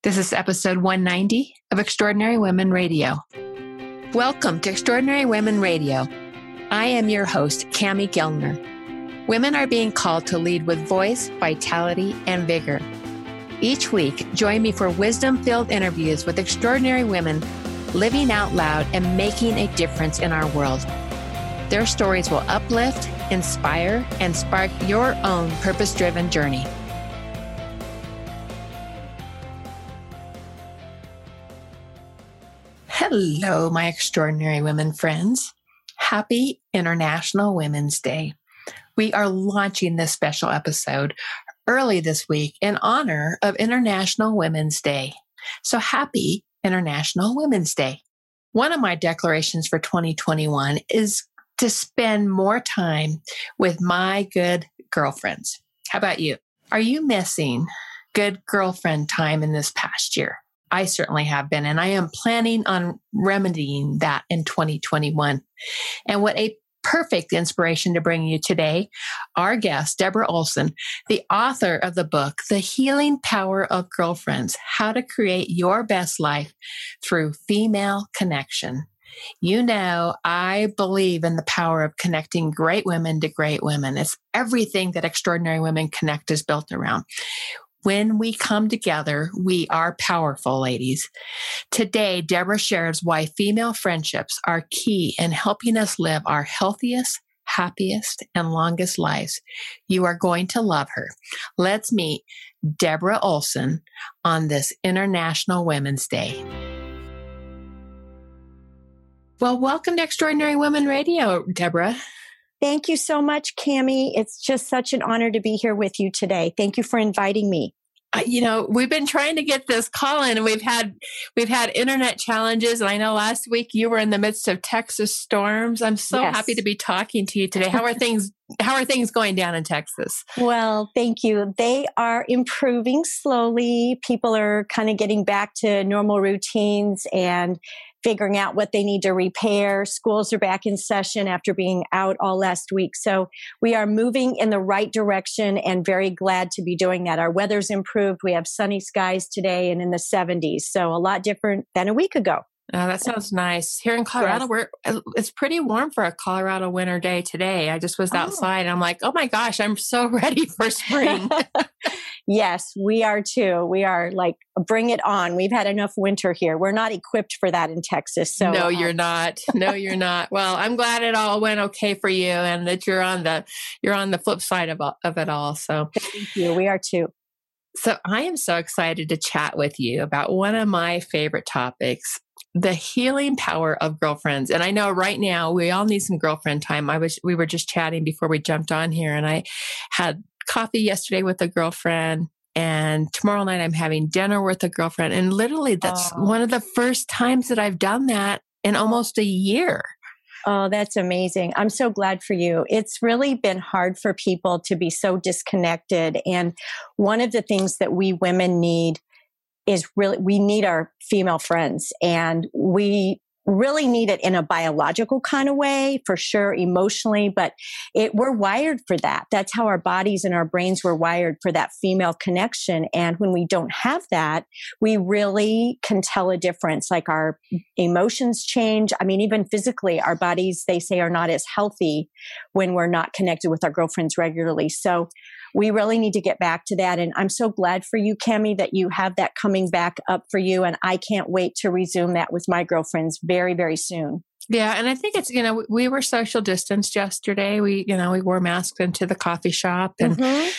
This is episode 190 of Extraordinary Women Radio. Welcome to Extraordinary Women Radio. I am your host, Cami Gellner. Women are being called to lead with voice, vitality, and vigor. Each week, join me for wisdom-filled interviews with extraordinary women living out loud and making a difference in our world. Their stories will uplift, inspire, and spark your own purpose-driven journey. Hello, my extraordinary women friends. Happy International Women's Day. We are launching this special episode early this week in honor of International Women's Day. So happy International Women's Day. One of my declarations for 2021 is to spend more time with my good girlfriends. How about you? Are you missing good girlfriend time in this past year? I certainly have been, and I am planning on remedying that in 2021. And what a perfect inspiration to bring you today, our guest, Deborah Olson, the author of the book, The Healing Power of Girlfriends, How to Create Your Best Life Through Female Connection. You know, I believe in the power of connecting great women to great women. It's everything that Extraordinary Women Connect is built around. When we come together, we are powerful, ladies. Today, Deborah shares why female friendships are key in helping us live our healthiest, happiest, and longest lives. You are going to love her. Let's meet Deborah Olson on this International Women's Day. Well, welcome to Extraordinary Women Radio, Deborah. Thank you so much, Cami. It's just such an honor to be here with you today. Thank you for inviting me. We've been trying to get this call in, and we've had internet challenges. And I know last week you were in the midst of Texas storms. I'm so happy to be talking to you today. How are things going down in Texas? Well, thank you. They are improving slowly. People are kind of getting back to normal routines and figuring out what they need to repair. Schools are back in session after being out all last week. So we are moving in the right direction and very glad to be doing that. Our weather's improved. We have sunny skies today and in the 70s. So a lot different than a week ago. Oh, that sounds nice. Here in Colorado, it's pretty warm for a Colorado winter day today. I just was outside and I'm like, oh my gosh, I'm so ready for spring. Yes, we are too. We are like, bring it on. We've had enough winter here. We're not equipped for that in Texas. So no, you're not. No, you're not. Well, I'm glad it all went okay for you and that you're on the flip side of it all. So thank you. We are too. So I am so excited to chat with you about one of my favorite topics, the healing power of girlfriends. And I know right now we all need some girlfriend time. We were just chatting before we jumped on here, and I had coffee yesterday with a girlfriend, and tomorrow night I'm having dinner with a girlfriend. And literally that's one of the first times that I've done that in almost a year. Oh, that's amazing. I'm so glad for you. It's really been hard for people to be so disconnected. And one of the things that we women need is we need our female friends, and we really need it in a biological kind of way, for sure, emotionally, but we're wired for that. That's how our bodies and our brains were wired, for that female connection. And when we don't have that, we really can tell a difference. Like our emotions change. I mean, even physically, our bodies, they say, are not as healthy when we're not connected with our girlfriends regularly. So we really need to get back to that. And I'm so glad for you, Cami, that you have that coming back up for you. And I can't wait to resume that with my girlfriends very, very soon. Yeah. And I think it's, we were social distanced yesterday. We wore masks into the coffee shop, and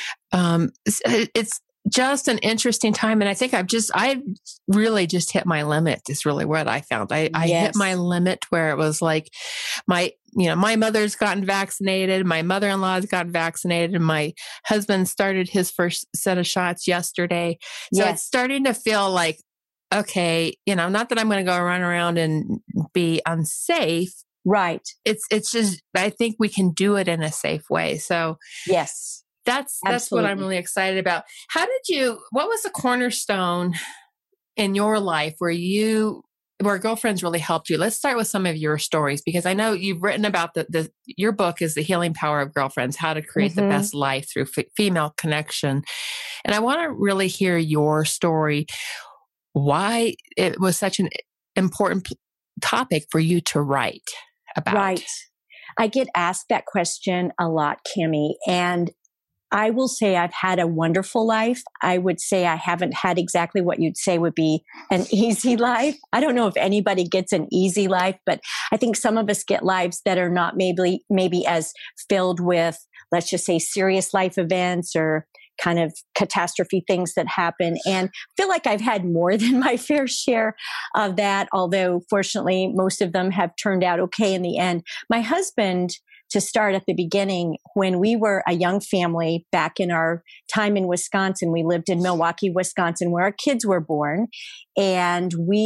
it's just an interesting time. And I think I really just hit my limit is really what I found. I hit my limit where it was like my mother's gotten vaccinated, my mother-in-law's gotten vaccinated, and my husband started his first set of shots yesterday. So it's starting to feel like, okay, not that I'm going to go run around and be unsafe. Right. It's just, I think we can do it in a safe way. So yes. That's what I'm really excited about. What was the cornerstone in your life where girlfriends really helped you? Let's start with some of your stories, because I know you've written about your book is The Healing Power of Girlfriends, How to Create the Best Life Through Female Connection. And I want to really hear your story. why it was such an important topic for you to write about. Right. I get asked that question a lot, Kimmy, and I will say I've had a wonderful life. I would say I haven't had exactly what you'd say would be an easy life. I don't know if anybody gets an easy life, but I think some of us get lives that are not maybe as filled with, let's just say, serious life events or kind of catastrophe things that happen. And I feel like I've had more than my fair share of that, although fortunately, most of them have turned out okay in the end. My husband, to start at the beginning, when we were a young family back in our time in Wisconsin, we lived in Milwaukee, Wisconsin, where our kids were born. And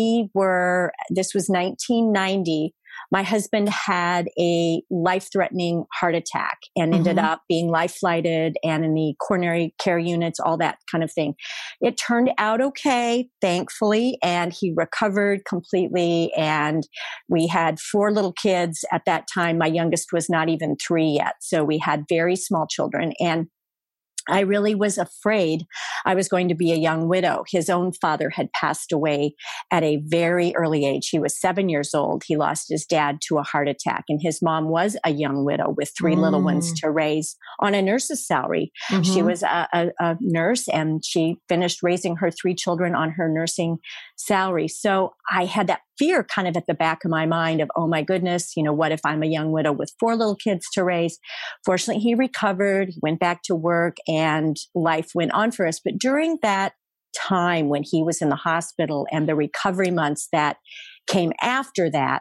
this was 1990. My husband had a life-threatening heart attack and ended up being life-flighted and in the coronary care units, all that kind of thing. It turned out okay, thankfully, and he recovered completely. And we had 4 little kids at that time. My youngest was not even 3 yet. So we had very small children. And I really was afraid I was going to be a young widow. His own father had passed away at a very early age. He was 7 years old. He lost his dad to a heart attack, and his mom was a young widow with 3 little ones to raise on a nurse's salary. She was a nurse, and she finished raising her 3 children on her nursing salary. So I had that fear kind of at the back of my mind of, oh my goodness, what if I'm a young widow with 4 little kids to raise? Fortunately, he recovered, went back to work, and life went on for us. But during that time when he was in the hospital and the recovery months that came after that,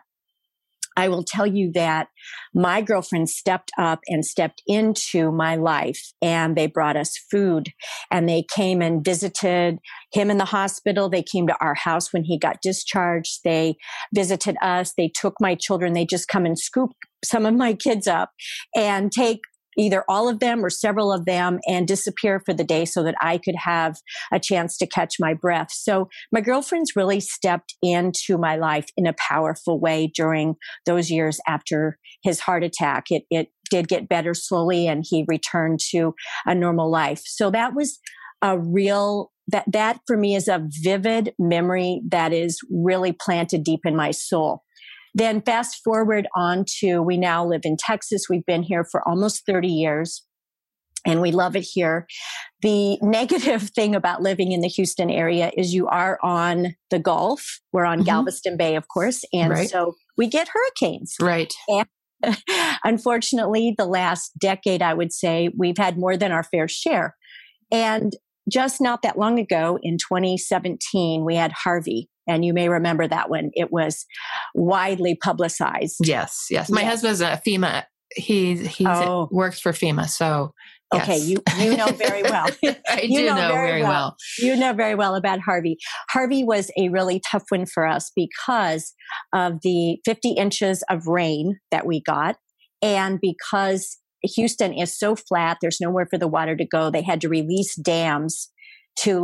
I will tell you that my girlfriend stepped up and stepped into my life, and they brought us food, and they came and visited him in the hospital. They came to our house when he got discharged. They visited us. They took my children. They just come and scoop some of my kids up and take either all of them or several of them and disappear for the day so that I could have a chance to catch my breath. So my girlfriends really stepped into my life in a powerful way during those years after his heart attack. It did get better slowly, and he returned to a normal life. So that was a real, that for me is a vivid memory that is really planted deep in my soul. Then fast forward on to, we now live in Texas. We've been here for almost 30 years, and we love it here. The negative thing about living in the Houston area is you are on the Gulf. We're on Galveston Bay, of course. And so we get hurricanes. Right. And unfortunately, the last decade, I would say, we've had more than our fair share. And just not that long ago, in 2017, we had Harvey. And you may remember that one. It was widely publicized. Yes. My husband's a FEMA. He works for FEMA. So yes. Okay, you know very well. I do know very well. You know very well about Harvey. Harvey was a really tough one for us because of the 50 inches of rain that we got, and because Houston is so flat, there's nowhere for the water to go. They had to release dams to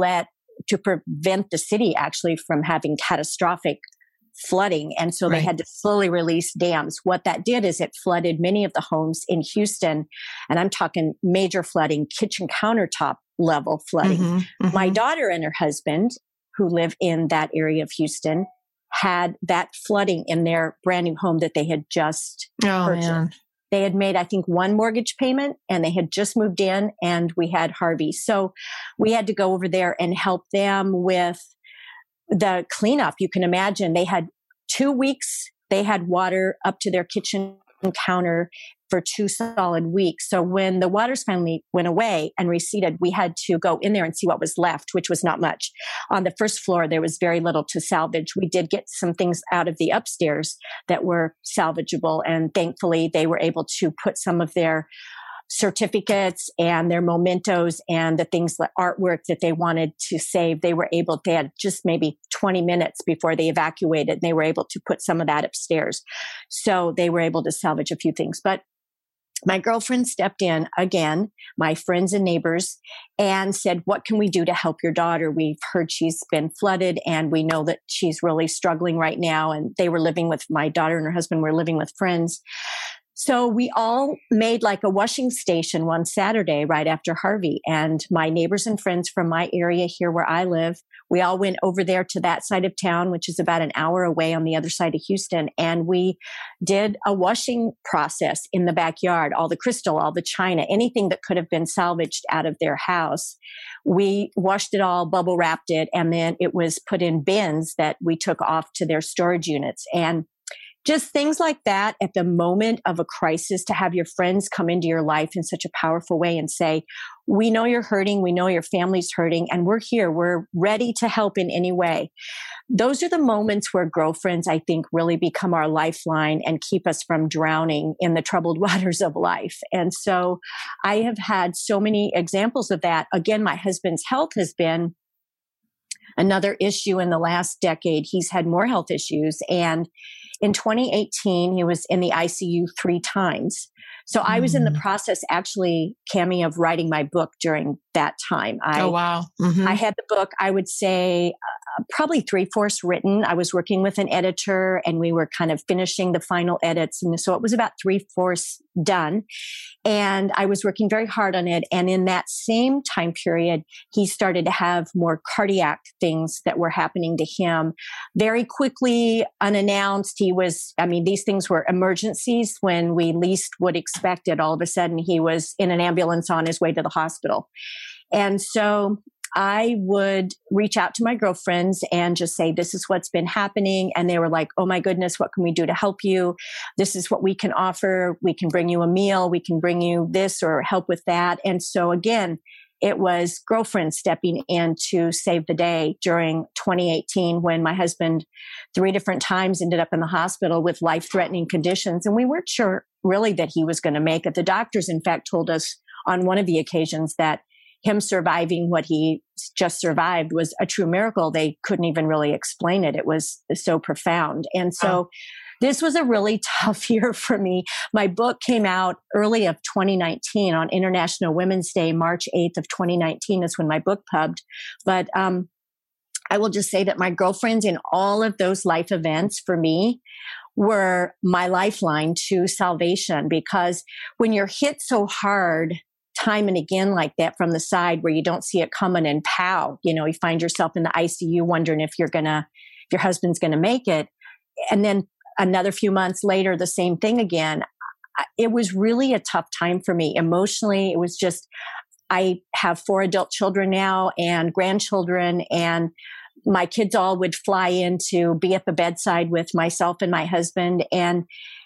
prevent the city actually from having catastrophic flooding. And so they had to slowly release dams. What that did is it flooded many of the homes in Houston. And I'm talking major flooding, kitchen countertop level flooding. My daughter and her husband, who live in that area of Houston, had that flooding in their brand new home that they had just purchased. Man. They had made, I think, 1 mortgage payment, and they had just moved in, and we had Harvey. So we had to go over there and help them with the cleanup. You can imagine they had 2 weeks. They had water up to their kitchen counter for 2 solid weeks. So when the waters finally went away and receded, we had to go in there and see what was left, which was not much. On the first floor, there was very little to salvage. We did get some things out of the upstairs that were salvageable. And thankfully, they were able to put some of their certificates and their mementos and the things like artwork that they wanted to save. They had just maybe 20 minutes before they evacuated. And they were able to put some of that upstairs. So they were able to salvage a few things. But my girlfriend stepped in again, my friends and neighbors, and said, what can we do to help your daughter? We've heard she's been flooded, and we know that she's really struggling right now. And they were living with, my daughter and her husband were living with friends. So we all made like a washing station one Saturday right after Harvey. And my neighbors and friends from my area here where I live, we all went over there to that side of town, which is about an hour away on the other side of Houston. And we did a washing process in the backyard, all the crystal, all the china, anything that could have been salvaged out of their house. We washed it all, bubble wrapped it, and then it was put in bins that we took off to their storage units. And just things like that at the moment of a crisis, to have your friends come into your life in such a powerful way and say, we know you're hurting. We know your family's hurting, and we're here. We're ready to help in any way. Those are the moments where girlfriends, I think, really become our lifeline and keep us from drowning in the troubled waters of life. And so I have had so many examples of that. Again, my husband's health has been another issue in the last decade. He's had more health issues. And in 2018, he was in the ICU 3 times. So I was in the process, actually, Cami, of writing my book during that time. Oh, wow. I had the book, I would say, probably 3/4 written. I was working with an editor and we were kind of finishing the final edits. And so it was about 3/4 done. And I was working very hard on it. And in that same time period, he started to have more cardiac things that were happening to him very quickly, unannounced. These things were emergencies when we least would expect it. All of a sudden, he was in an ambulance on his way to the hospital. And so I would reach out to my girlfriends and just say, this is what's been happening. And they were like, oh my goodness, what can we do to help you? This is what we can offer. We can bring you a meal. We can bring you this or help with that. And so again, it was girlfriends stepping in to save the day during 2018 when my husband 3 different times ended up in the hospital with life-threatening conditions. And we weren't sure really that he was going to make it. The doctors, in fact, told us on one of the occasions that him surviving what he just survived was a true miracle. They couldn't even really explain it. It was so profound. And so this was a really tough year for me. My book came out early of 2019 on International Women's Day, March 8th of 2019 is when my book pubbed. But I will just say that my girlfriends in all of those life events for me were my lifeline to salvation, because when you're hit so hard time and again like that from the side where you don't see it coming and pow, you find yourself in the ICU wondering if your husband's going to make it. And then another few months later, the same thing again. It was really a tough time for me emotionally. It was just, I have 4 adult children now and grandchildren, and my kids all would fly in to be at the bedside with myself and my husband. And,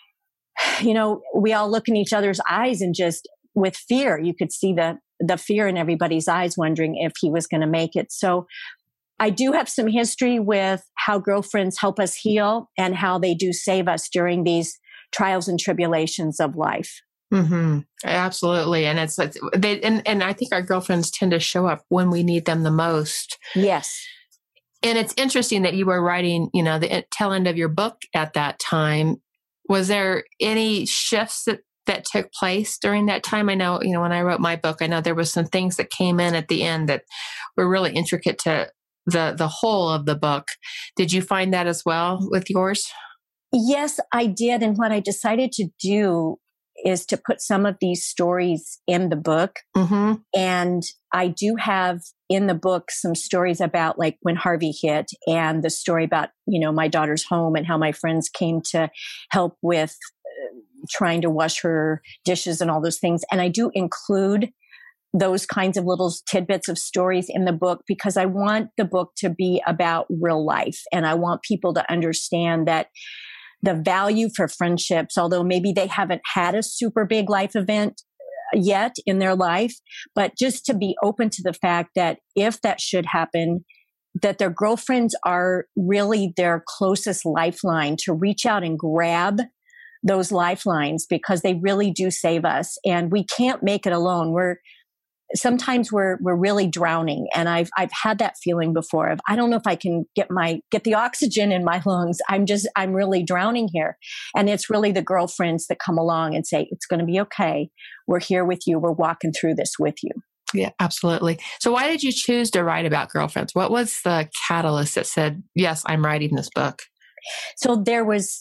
we all look in each other's eyes and just with fear, you could see the fear in everybody's eyes, wondering if he was going to make it. So I do have some history with how girlfriends help us heal and how they do save us during these trials and tribulations of life. Mm-hmm. Absolutely. And it's and I think our girlfriends tend to show up when we need them the most. Yes. And it's interesting that you were writing, the tail end of your book at that time. Was there any shifts that took place during that time? I know, when I wrote my book, I know there was some things that came in at the end that were really intricate to the whole of the book. Did you find that as well with yours? Yes, I did. And what I decided to do is to put some of these stories in the book. Mm-hmm. And I do have in the book some stories about like when Harvey hit, and the story about, my daughter's home and how my friends came to help with trying to wash her dishes and all those things. And I do include those kinds of little tidbits of stories in the book because I want the book to be about real life. And I want people to understand that the value for friendships, although maybe they haven't had a super big life event yet in their life, but just to be open to the fact that if that should happen, that their girlfriends are really their closest lifeline to reach out and grab those lifelines, because they really do save us, and we can't make it alone. Sometimes we're really drowning, and I've had that feeling before of, I don't know if I can get the oxygen in my lungs. I'm really drowning here. And it's really the girlfriends that come along and say, it's going to be okay. We're here with you. We're walking through this with you. Yeah, absolutely. So why did you choose to write about girlfriends? What was the catalyst that said, yes, I'm writing this book? So there was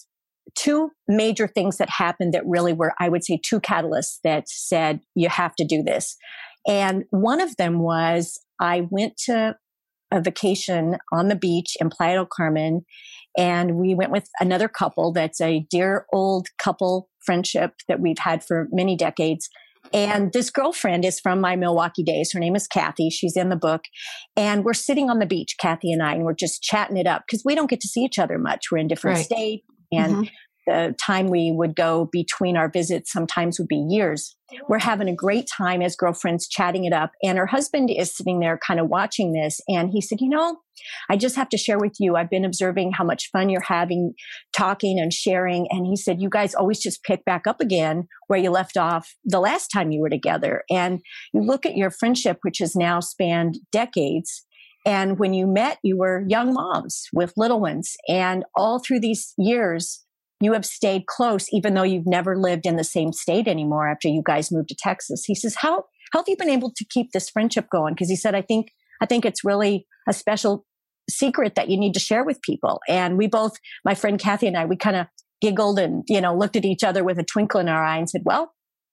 two major things that happened that really were, I would say, two catalysts that said, you have to do this. And one of them was I went to a vacation on the beach in Playa del Carmen, and we went with another couple that's a dear old couple friendship that we've had for many decades. And this girlfriend is from my Milwaukee days. Her name is Kathy. She's in the book. And we're sitting on the beach, Kathy and I, and we're just chatting it up because we don't get to see each other much. We're in different states. And the time we would go between our visits sometimes would be years. We're having a great time as girlfriends chatting it up. And her husband is sitting there kind of watching this. And he said, I just have to share with you, I've been observing how much fun you're having talking and sharing. And he said, you guys always just pick back up again where you left off the last time you were together. And you look at your friendship, which has now spanned decades. And when you met, you were young moms with little ones. And all through these years, you have stayed close, even though you've never lived in the same state anymore after you guys moved to Texas. He says, how have you been able to keep this friendship going? Because he said, I think it's really a special secret that you need to share with people. And we both, my friend Kathy and I, we kind of giggled and, looked at each other with a twinkle in our eye and said, well,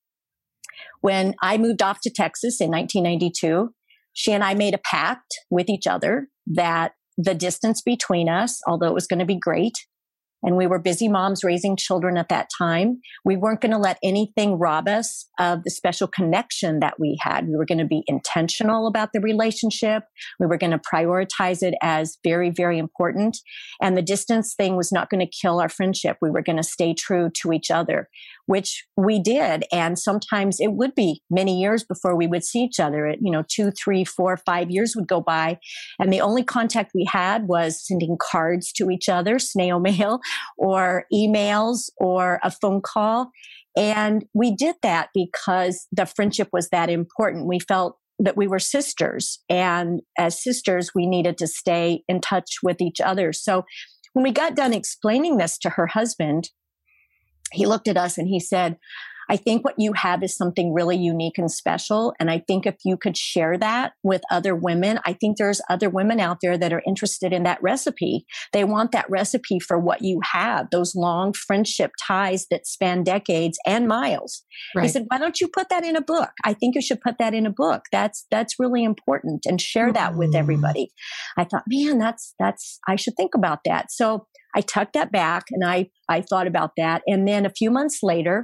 when I moved off to Texas in 1992, she and I made a pact with each other that the distance between us, although it was going to be great, and we were busy moms raising children at that time, we weren't going to let anything rob us of the special connection that we had. We were going to be intentional about the relationship. We were going to prioritize it as very, very important. And the distance thing was not going to kill our friendship. We were going to stay true to each other, which we did. And sometimes it would be many years before we would see each other. 2, 3, 4, 5 years would go by. And the only contact we had was sending cards to each other, snail mail, or emails or a phone call. And we did that because the friendship was that important. We felt that we were sisters. And as sisters, we needed to stay in touch with each other. So when we got done explaining this to her husband, he looked at us and he said, I think what you have is something really unique and special. And I think if you could share that with other women, I think there's other women out there that are interested in that recipe. They want that recipe for what you have, those long friendship ties that span decades and miles. Right. He said, why don't you put that in a book? I think you should put that in a book. That's really important, and share that with everybody. I thought, man, I should think about that. So I tucked that back and I thought about that. And then a few months later,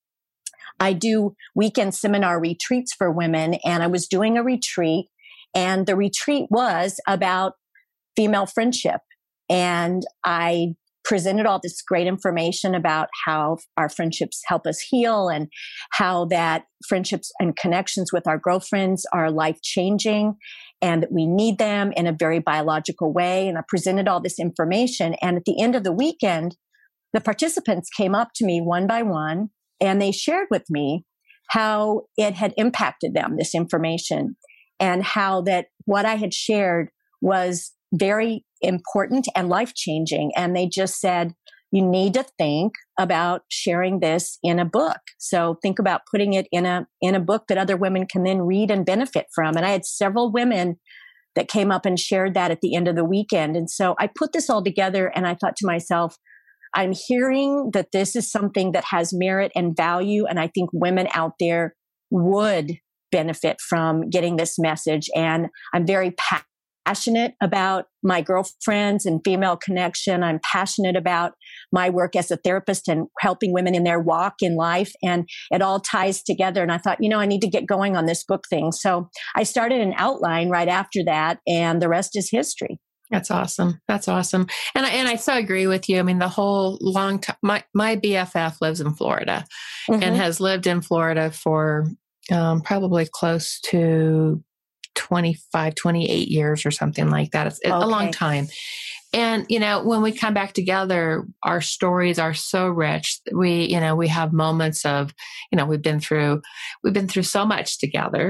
I do weekend seminar retreats for women, and I was doing a retreat, and the retreat was about female friendship. And I presented all this great information about how our friendships help us heal, and how that friendships and connections with our girlfriends are life-changing, and that we need them in a very biological way. And I presented all this information. And at the end of the weekend, the participants came up to me one by one, and they shared with me how it had impacted them, this information, and how that what I had shared was very important and life-changing. And they just said, you need to think about sharing this in a book. So think about putting it in a book that other women can then read and benefit from. And I had several women that came up and shared that at the end of the weekend. And so I put this all together, and I thought to myself, I'm hearing that this is something that has merit and value. And I think women out there would benefit from getting this message. And I'm very passionate about my girlfriends and female connection. I'm passionate about my work as a therapist and helping women in their walk in life. And it all ties together. And I thought, I need to get going on this book thing. So I started an outline right after that, and the rest is history. That's awesome. That's awesome. And I so agree with you. I mean, the whole long time, my BFF lives in Florida and has lived in Florida for probably close to 25, 28 years or something like that. It's a long time. And, when we come back together, our stories are so rich. We have moments of, we've been through so much together.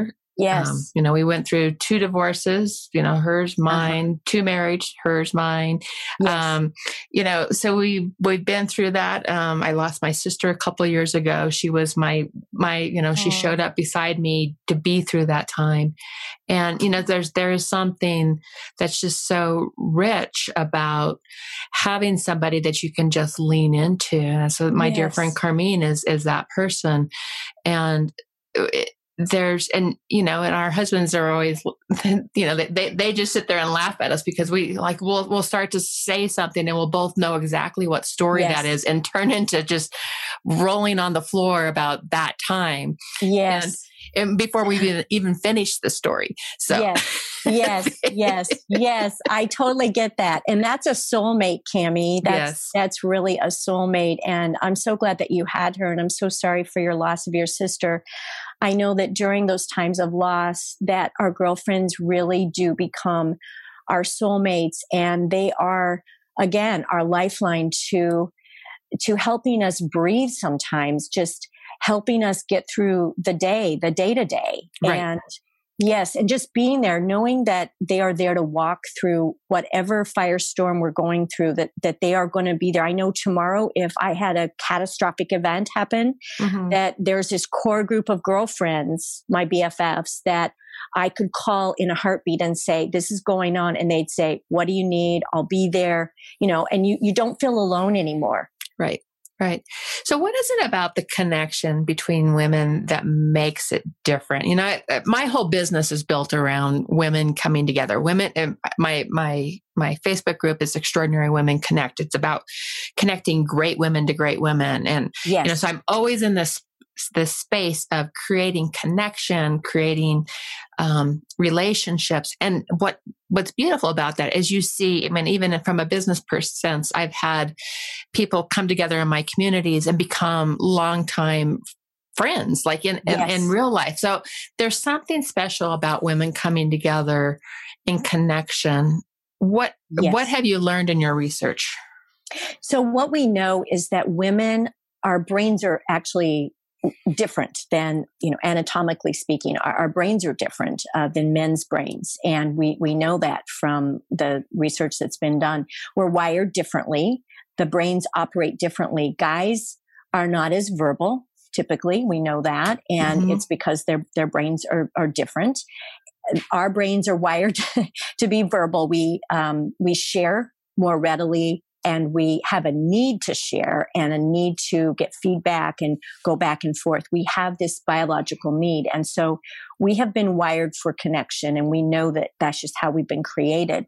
Yes. We went through 2 divorces, hers, mine, 2 marriages, hers, mine. Yes. So we've been through that. I lost my sister a couple of years ago. She was my, she showed up beside me to be through that time. And, there is something that's just so rich about having somebody that you can just lean into. And so my dear friend Carmine is that person. And and our husbands are always, they just sit there and laugh at us because we'll start to say something and we'll both know exactly what story that is and turn into just rolling on the floor about that time. Yes. And before we even finish the story. So Yes. I totally get that. And that's a soulmate, Cami. That's really a soulmate. And I'm so glad that you had her. And I'm so sorry for your loss of your sister. I know that during those times of loss that our girlfriends really do become our soulmates. And they are, again, our lifeline to helping us breathe sometimes, just helping us get through the day to day. Right. And yes, and just being there, knowing that they are there to walk through whatever firestorm we're going through, that they are going to be there. I know tomorrow, if I had a catastrophic event happen, that there's this core group of girlfriends, my BFFs, that I could call in a heartbeat and say, this is going on. And they'd say, what do you need? I'll be there, and you don't feel alone anymore. Right. Right. So what is it about the connection between women that makes it different? My whole business is built around women coming together. Women, my Facebook group is Extraordinary Women Connect. It's about connecting great women to great women. And, so I'm always in this space of creating connection, creating relationships. And what's beautiful about that is you see, even from a business sense, I've had people come together in my communities and become longtime friends, like in real life. So there's something special about women coming together in connection. What have you learned in your research? So what we know is that our brains are actually different than, anatomically speaking. Our brains are different than men's brains. And we know that from the research that's been done. We're wired differently. The brains operate differently. Guys are not as verbal, typically. We know that. And it's because their brains are different. Our brains are wired to be verbal. We share more readily, and we have a need to share and a need to get feedback and go back and forth. We have this biological need. And so we have been wired for connection, and we know that that's just how we've been created.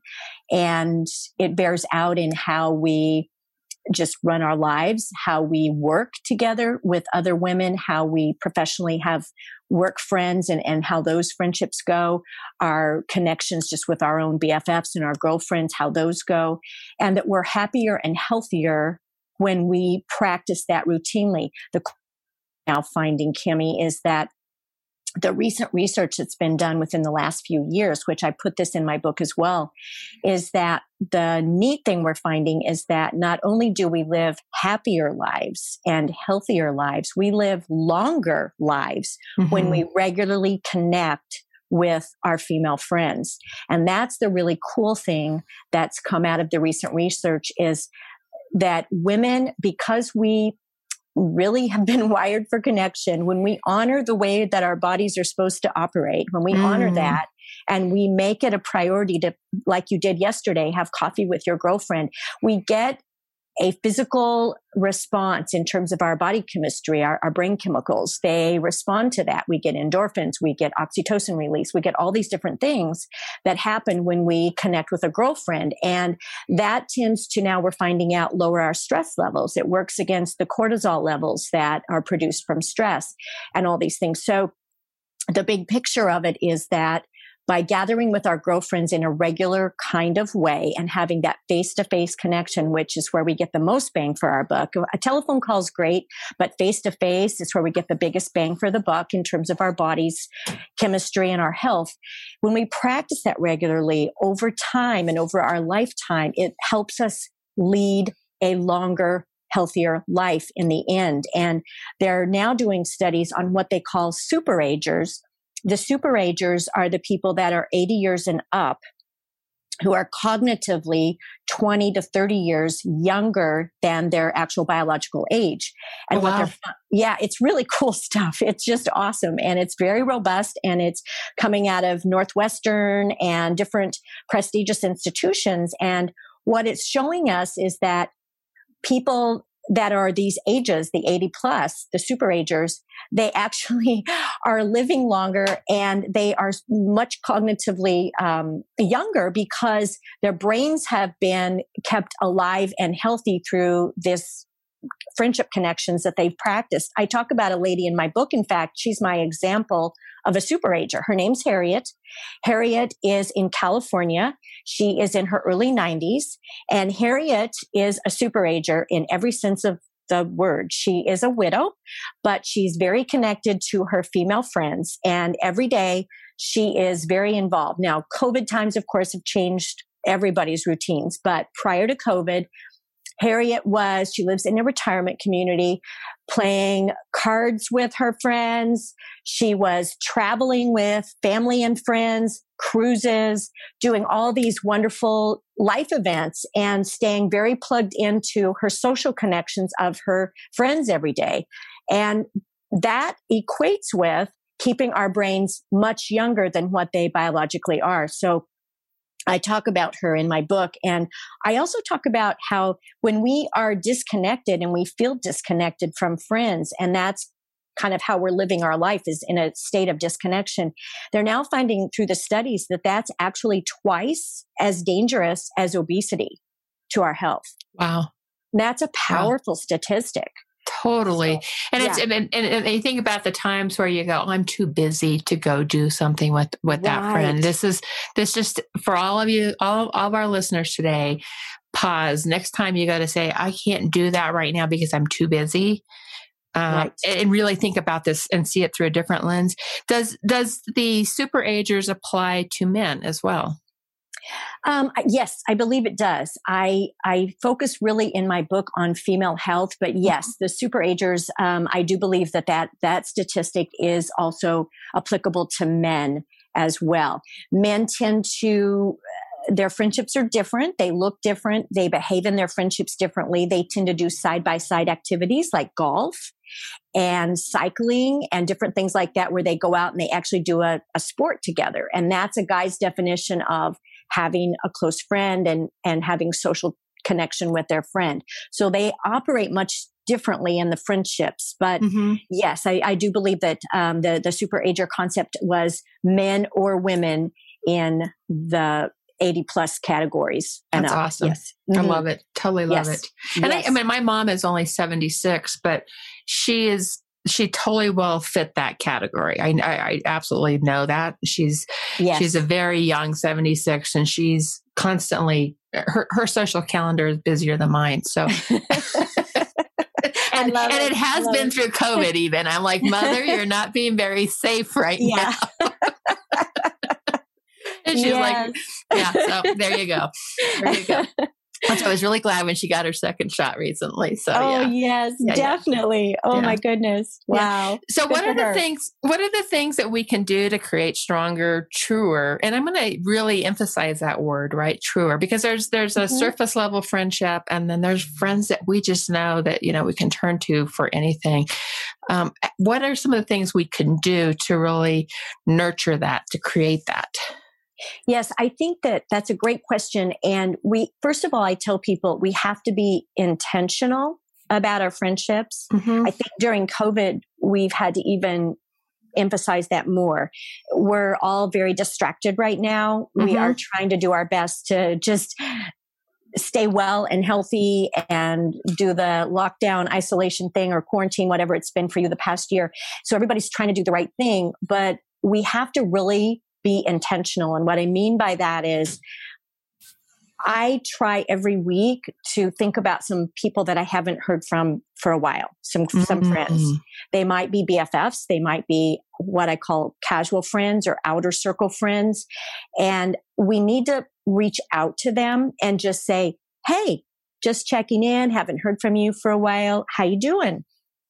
And it bears out in how we just run our lives, how we work together with other women, how we professionally have work friends and how those friendships go, our connections just with our own BFFs and our girlfriends, how those go, and that we're happier and healthier when we practice that routinely. The now finding, Cami, is that the recent research that's been done within the last few years, which I put this in my book as well, is that the neat thing we're finding is that not only do we live happier lives and healthier lives, we live longer lives when we regularly connect with our female friends. And that's the really cool thing that's come out of the recent research, is that women, because we really have been wired for connection, when we honor the way that our bodies are supposed to operate, when we honor that and we make it a priority to, like you did yesterday, have coffee with your girlfriend, we get a physical response in terms of our body chemistry, our brain chemicals. They respond to that. We get endorphins, we get oxytocin release, we get all these different things that happen when we connect with a girlfriend. And that tends to, now we're finding out, lower our stress levels. It works against the cortisol levels that are produced from stress and all these things. So the big picture of it is that by gathering with our girlfriends in a regular kind of way and having that face-to-face connection, which is where we get the most bang for our buck. A telephone call is great, but face-to-face is where we get the biggest bang for the buck in terms of our body's chemistry and our health. When we practice that regularly over time and over our lifetime, it helps us lead a longer, healthier life in the end. And they're now doing studies on what they call superagers. the superagers are the people that are 80 years and up, who are cognitively 20 to 30 years younger than their actual biological age. And it's really cool stuff. It's just awesome. And it's very robust, and it's coming out of Northwestern and different prestigious institutions. And what it's showing us is that people that are these ages, the 80 plus, the superagers, they actually are living longer, and they are much cognitively younger because their brains have been kept alive and healthy through this friendship connections that they've practiced. I talk about a lady in my book. In fact, she's my example of a superager. Her name's Harriet. Harriet is in California. She is in her early 90s, and Harriet is a superager in every sense of the word. She is a widow, but she's very connected to her female friends, and every day she is very involved. Now, COVID times, of course, have changed everybody's routines, but prior to COVID, she lives in a retirement community, playing cards with her friends. She was traveling with family and friends, cruises, doing all these wonderful life events, and staying very plugged into her social connections of her friends every day. And that equates with keeping our brains much younger than what they biologically are. So I talk about her in my book. And I also talk about how when we are disconnected and we feel disconnected from friends, and that's kind of how we're living our life, is in a state of disconnection. They're now finding through the studies that that's actually twice as dangerous as obesity to our health. Wow. That's a powerful statistic. Totally. And and you think about the times where you go, I'm too busy to go do something with that friend. This just for all of you, all of our listeners today, pause. Next time you got to say, I can't do that right now because I'm too busy. And really think about this and see it through a different lens. Does the superagers apply to men as well? Yes, I believe it does. I focus really in my book on female health, but yes, the superagers, I do believe that statistic is also applicable to men as well. Men tend to, their friendships are different. They look different. They behave in their friendships differently. They tend to do side-by-side activities like golf and cycling and different things like that, where they go out and they actually do a sport together. And that's a guy's definition of having a close friend and having social connection with their friend. So they operate much differently in the friendships. But yes, I do believe that the superager concept was men or women in the 80 plus categories. That's awesome. Yes. I love it. Totally love it. And I mean, my mom is only 76, but she totally will fit that category. I absolutely know that. She's a very young 76, and she's constantly, her social calendar is busier than mine. So, and it has been through COVID even. I'm like, Mother, you're not being very safe right now. And she's like, so there you go. So I was really glad when she got her second shot recently. So definitely. Oh my goodness. Wow. Yeah. So what are the things that we can do to create stronger, truer, and I'm going to really emphasize that word, right? Truer, because there's a surface level friendship, and then there's friends that we just know that, we can turn to for anything. What are some of the things we can do to really nurture that, to create that? Yes, I think that's a great question. And first of all, I tell people we have to be intentional about our friendships. I think during COVID, we've had to even emphasize that more. We're all very distracted right now. We are trying to do our best to just stay well and healthy and do the lockdown isolation thing or quarantine, whatever it's been for you the past year. So everybody's trying to do the right thing, but we have to really be intentional. And what I mean by that is I try every week to think about some people that I haven't heard from for a while, some friends. They might be BFFs. They might be what I call casual friends or outer circle friends. And we need to reach out to them and just say, hey, just checking in, haven't heard from you for a while. How you doing?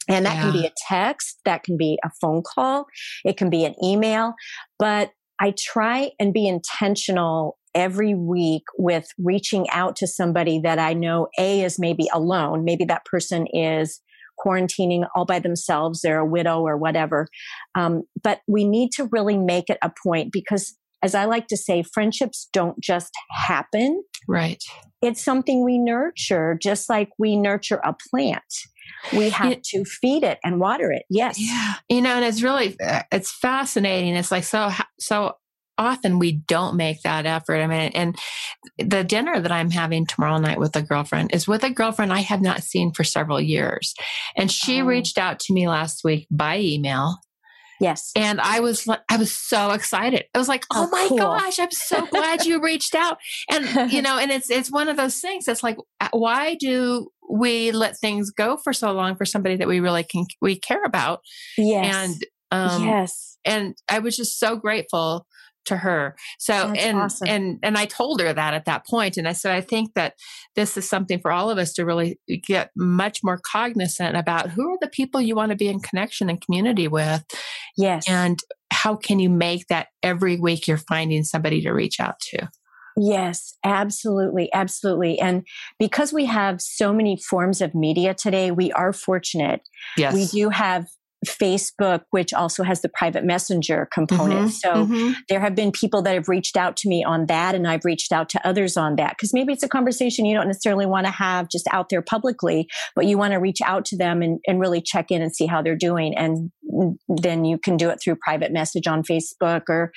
And that can be a text, that can be a phone call, it can be an email, but I try and be intentional every week with reaching out to somebody that I know is maybe alone. Maybe that person is quarantining all by themselves. They're a widow or whatever. But we need to really make it a point because, as I like to say, friendships don't just happen. Right. It's something we nurture, just like we nurture a plant. We have to feed it and water it. Yes. Yeah. And it's really, it's fascinating. It's like, so often we don't make that effort. I mean, and the dinner that I'm having tomorrow night with a girlfriend is with a girlfriend I have not seen for several years. And she reached out to me last week by email. Yes. And I was so excited. I was like, oh my gosh, I'm so glad you reached out. And, and it's one of those things that's like, why do we let things go for so long for somebody that we care about? Yes. And, yes. And I was just so grateful to her. So, That's awesome. and I told her that at that point. And I said, I think that this is something for all of us to really get much more cognizant about who are the people you want to be in connection and community with. Yes. And how can you make that every week you're finding somebody to reach out to? Yes, absolutely. Absolutely. And because we have so many forms of media today, we are fortunate. Yes. We do have Facebook, which also has the private messenger component. So there have been people that have reached out to me on that, and I've reached out to others on that, because maybe it's a conversation you don't necessarily want to have just out there publicly, but you want to reach out to them and really check in and see how they're doing. And then you can do it through private message on Facebook or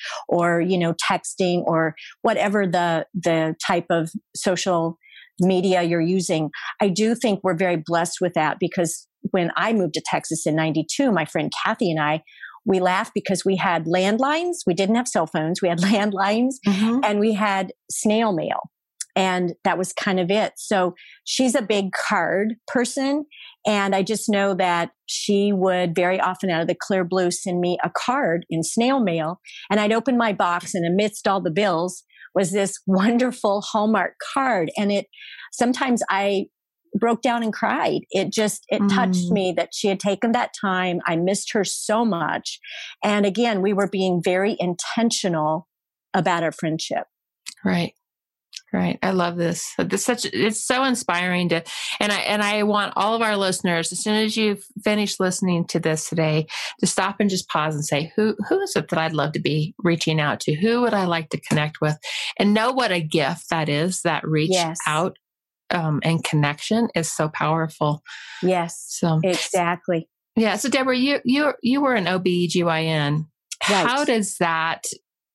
texting or whatever the type of social media you're using. I do think we're very blessed with that, because when I moved to Texas in 92, my friend Kathy and I, we laughed because we had landlines. We didn't have cell phones. We had landlines and we had snail mail. And that was kind of it. So she's a big card person. And I just know that she would very often out of the clear blue send me a card in snail mail. And I'd open my box, and amidst all the bills was this wonderful Hallmark card. And sometimes I broke down and cried. It touched me that she had taken that time. I missed her so much. And again, we were being very intentional about our friendship. Right. Right. I love this. It's so inspiring and I want all of our listeners, as soon as you've finished listening to this today, to stop and just pause and say, who is it that I'd love to be reaching out to? Who would I like to connect with? And know what a gift that is, that reach out. And connection is so powerful. Yes. So exactly. Yeah. So Deborah, you were an OB/GYN. Right.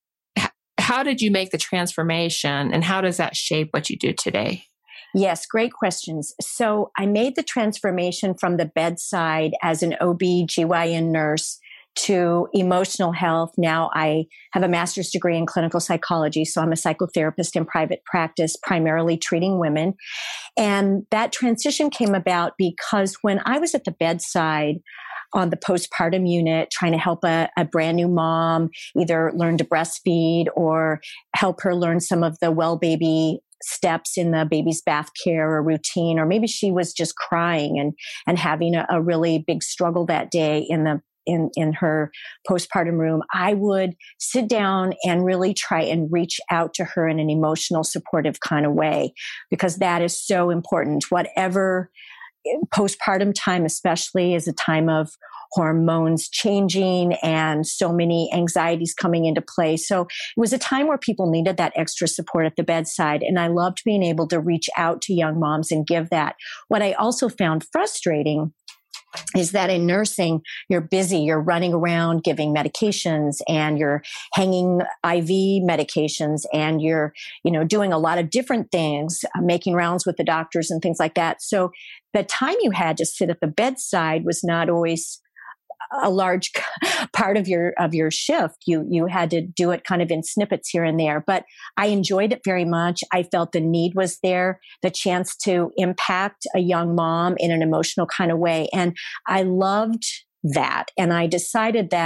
How did you make the transformation, and how does that shape what you do today? Yes, great questions. So I made the transformation from the bedside as an OB/GYN nurse to emotional health. Now I have a master's degree in clinical psychology. So I'm a psychotherapist in private practice, primarily treating women. And that transition came about because when I was at the bedside on the postpartum unit, trying to help a brand new mom either learn to breastfeed or help her learn some of the well baby steps in the baby's bath care or routine, or maybe she was just crying and having a really big struggle that day in her postpartum room, I would sit down and really try and reach out to her in an emotional, supportive kind of way, because that is so important. Whatever postpartum time, especially, is a time of hormones changing and so many anxieties coming into play. So it was a time where people needed that extra support at the bedside. And I loved being able to reach out to young moms and give that. What I also found frustrating is that in nursing, you're busy, you're running around giving medications, and you're hanging IV medications, and you're, doing a lot of different things, making rounds with the doctors and things like that. So the time you had to sit at the bedside was not always a large part of your shift. You had to do it kind of in snippets here and there, but I enjoyed it very much. I felt the need was there, the chance to impact a young mom in an emotional kind of way. And I loved that. And I decided that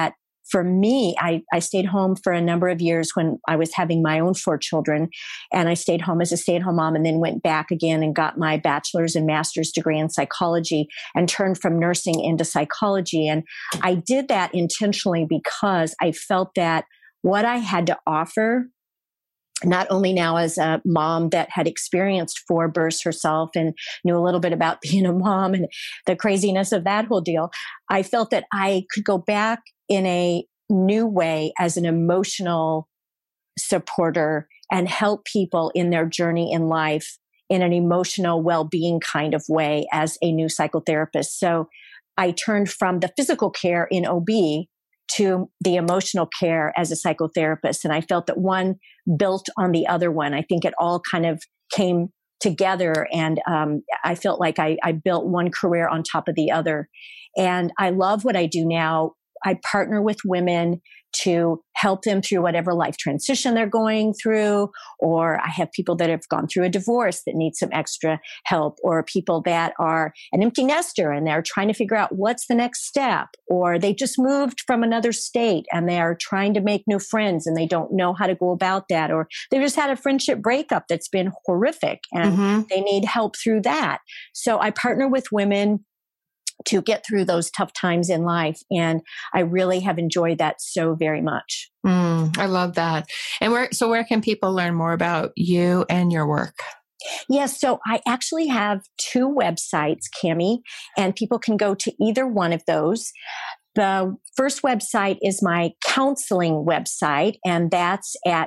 for me, I stayed home for a number of years when I was having my own 4 children. And I stayed home as a stay-at-home mom and then went back again and got my bachelor's and master's degree in psychology and turned from nursing into psychology. And I did that intentionally because I felt that what I had to offer, not only now as a mom that had experienced 4 births herself and knew a little bit about being a mom and the craziness of that whole deal, I felt that I could go back in a new way as an emotional supporter and help people in their journey in life in an emotional well-being kind of way as a new psychotherapist. So I turned from the physical care in OB to the emotional care as a psychotherapist. And I felt that one built on the other one. I think it all kind of came together. And I felt like I built one career on top of the other. And I love what I do now. I partner with women to help them through whatever life transition they're going through, or I have people that have gone through a divorce that need some extra help, or people that are an empty nester and they're trying to figure out what's the next step, or they just moved from another state and they are trying to make new friends and they don't know how to go about that, or they just had a friendship breakup that's been horrific and they need help through that. So I partner with women to get through those tough times in life. And I really have enjoyed that so very much. I love that. And where can people learn more about you and your work? Yes. So I actually have 2 websites, Cami, and people can go to either one of those. The first website is my counseling website, and that's at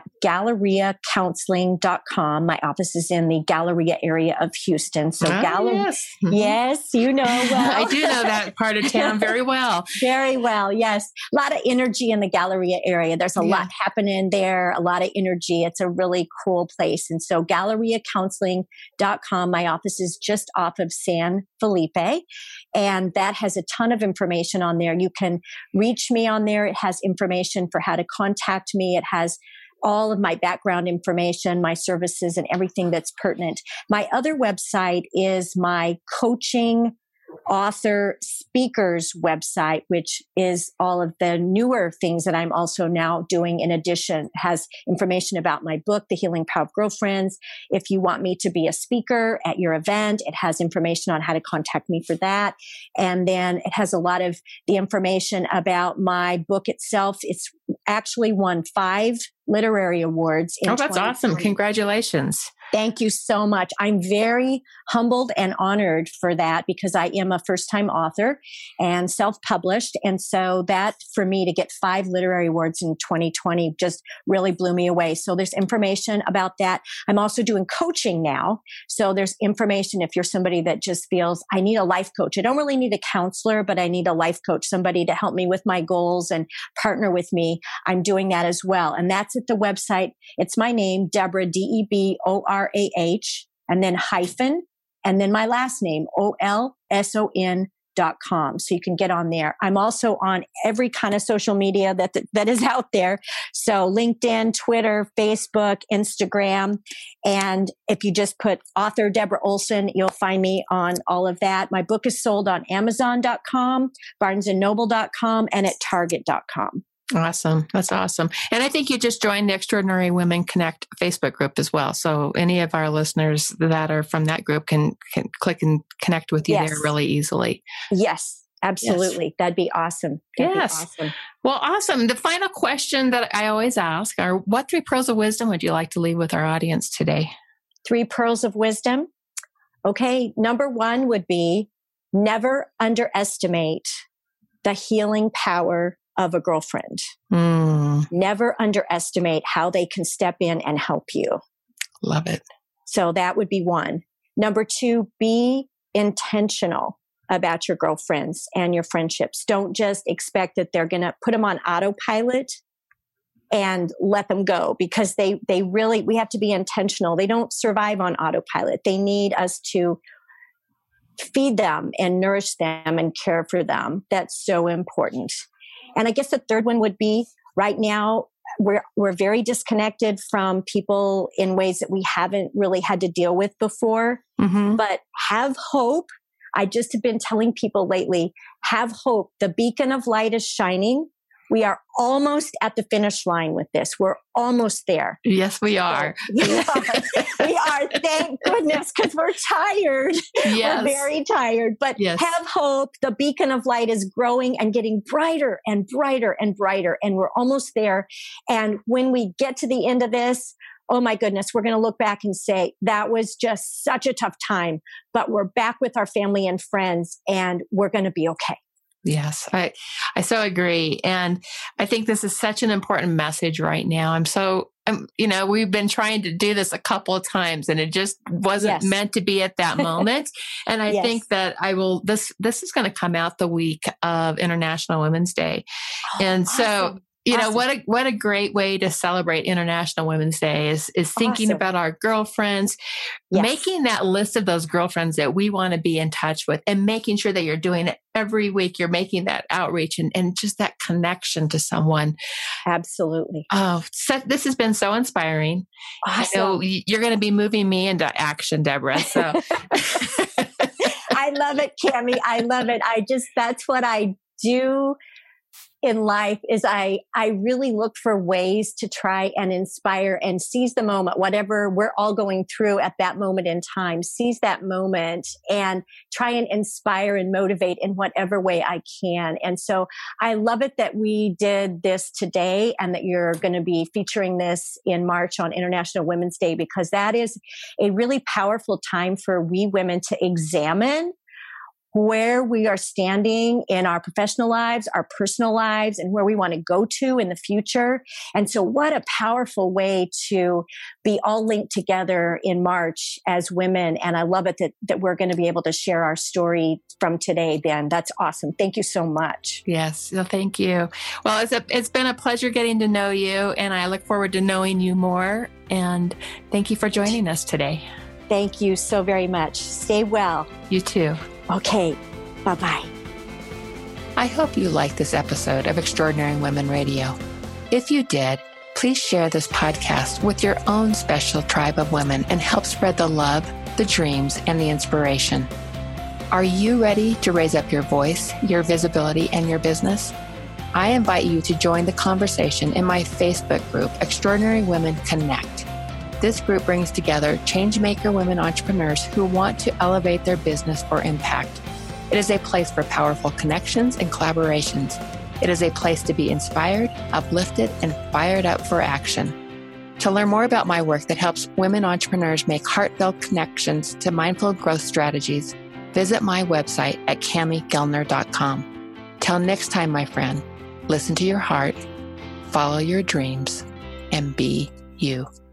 GalleriaCounseling.com. My office is in the Galleria area of Houston. So yes. Yes, you know well. I do know that part of town very well. Very well, yes. A lot of energy in the Galleria area. There's a lot happening there, a lot of energy. It's a really cool place. And so GalleriaCounseling.com, my office is just off of San Felipe, and that has a ton of information on there. You can reach me on there. It has information for how to contact me. It has all of my background information, my services, and everything that's pertinent. My other website is my coaching, author, speakers website, which is all of the newer things that I'm also now doing. In addition, it has information about my book, The Healing Power of Girlfriends. If you want me to be a speaker at your event, it has information on how to contact me for that. And then it has a lot of the information about my book itself. It's actually won 5 literary awards. Oh, that's awesome. Congratulations. Thank you so much. I'm very humbled and honored for that because I am a first-time author and self-published. And so that, for me, to get 5 literary awards in 2020 just really blew me away. So there's information about that. I'm also doing coaching now. So there's information if you're somebody that just feels, I need a life coach. I don't really need a counselor, but I need a life coach, somebody to help me with my goals and partner with me. I'm doing that as well. And that's at the website. It's my name, Deborah, DeBorah, and then hyphen, and then my last name, OLSON.com. So you can get on there. I'm also on every kind of social media that is out there. So LinkedIn, Twitter, Facebook, Instagram. And if you just put author Deborah Olson, you'll find me on all of that. My book is sold on Amazon.com, BarnesandNoble.com, and at Target.com. Awesome. That's awesome. And I think you just joined the Extraordinary Women Connect Facebook group as well. So any of our listeners that are from that group can click and connect with you there really easily. Yes, absolutely. Yes. That'd be awesome. Awesome. Well, awesome. The final question that I always ask are, what 3 pearls of wisdom would you like to leave with our audience today? 3 pearls of wisdom. Okay. Number 1 would be never underestimate the healing power of a girlfriend. Never underestimate how they can step in and help you. Love it. So that would be 1. Number 2, be intentional about your girlfriends and your friendships. Don't just expect that they're going to put them on autopilot and let them go, because they really, we have to be intentional. They don't survive on autopilot. They need us to feed them and nourish them and care for them. That's so important. And I guess the 3rd one would be, right now, we're very disconnected from people in ways that we haven't really had to deal with before. But have hope. I just have been telling people lately, have hope. The beacon of light is shining. We are almost at the finish line with this. We're almost there. Yes, we are. So we are. Thank goodness, because we're tired. Yes. We're very tired. But have hope. The beacon of light is growing and getting brighter and brighter and brighter. And we're almost there. And when we get to the end of this, oh my goodness, we're going to look back and say, that was just such a tough time. But we're back with our family and friends, and we're going to be okay. Yes, I so agree. And I think this is such an important message right now. We've been trying to do this a couple of times and it just wasn't meant to be at that moment. And I think that this is going to come out the week of International Women's Day. And so, what a great way to celebrate International Women's Day is thinking about our girlfriends, making that list of those girlfriends that we want to be in touch with, and making sure that you're doing it every week. You're making that outreach and just that connection to someone. Absolutely. Oh, so this has been so inspiring. Awesome. I know you're going to be moving me into action, Deborah. So I love it, Cami. I love it. That's what I do in life is I really look for ways to try and inspire and seize the moment, whatever we're all going through at that moment in time, seize that moment and try and inspire and motivate in whatever way I can. And so I love it that we did this today and that you're going to be featuring this in March on International Women's Day, because that is a really powerful time for we women to examine where we are standing in our professional lives, our personal lives, and where we want to go to in the future. And so what a powerful way to be all linked together in March as women. And I love it that we're going to be able to share our story from today, Ben. That's awesome. Thank you so much. Yes. Well, thank you. Well, it's been a pleasure getting to know you, and I look forward to knowing you more. And thank you for joining us today. Thank you so very much. Stay well. You too. Okay. Bye-bye. I hope you liked this episode of Extraordinary Women Radio. If you did, please share this podcast with your own special tribe of women and help spread the love, the dreams, and the inspiration. Are you ready to raise up your voice, your visibility, and your business? I invite you to join the conversation in my Facebook group, Extraordinary Women Connect. This group brings together changemaker women entrepreneurs who want to elevate their business or impact. It is a place for powerful connections and collaborations. It is a place to be inspired, uplifted, and fired up for action. To learn more about my work that helps women entrepreneurs make heartfelt connections to mindful growth strategies, visit my website at camigellner.com. Till next time, my friend, listen to your heart, follow your dreams, and be you.